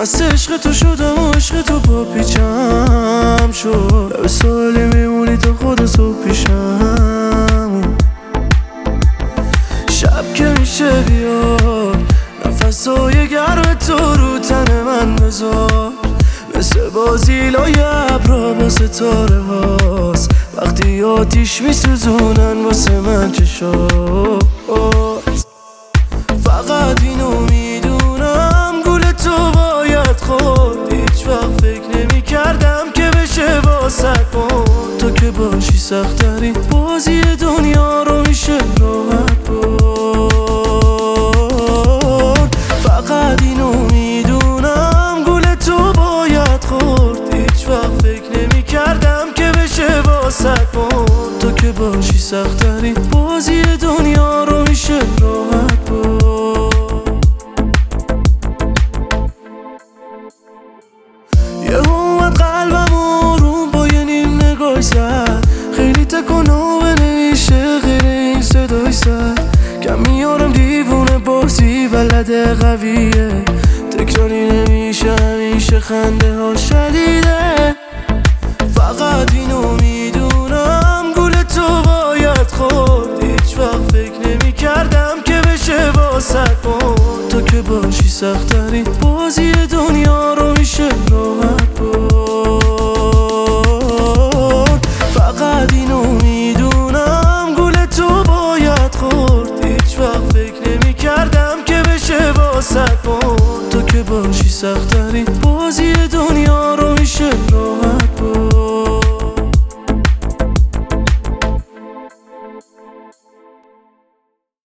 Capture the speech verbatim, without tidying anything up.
مست عشق تو شدم و عشق تو با پیچم شد. لب سالی میمونی تا خود صبح پیشم. شب که میشه بیار نفسای گرم تو رو تن من بذار. مثل بازی لای ابرا با ستاره هاست وقتی آتیش میسوزونن واسه من چشات. فقط اینو میدونم گول تو باید خورد. هیچ وقت فکر نمی کردم که بشه واسه بود. تو که باشی سخت‌ترین بازی دنیا رو میشه راحت بود. فقط اینو میدونم گول تو باید خورد. هیچ وقت فکر نمی کردم که بشه واسه بود. تو که باشی سخت‌ترین بازی دنیا رو میشه راحت بود. یه اومد قلبم آروم با یه نیم نگاه زد. خیلی تکون و بنویشه غیر این صدای زد. کم میارم دیوونه بازی بلده قویه. تکراری نمیشه همیشه خنده ها شدیده. فقط اینو میدونم گول تو باید خورد. هیچ وقت فکر نمی کردم که بشه واسه بود. تو که باشی سخت‌ترین بازی دنیا رو میشه راحت بود. فقط اینو میدونم گول تو باید خورد. هیچ وقت فکر نمی کردم که بشه واسه بود. تو که باشی سخت‌ترین بازی دنیا رو میشه راحت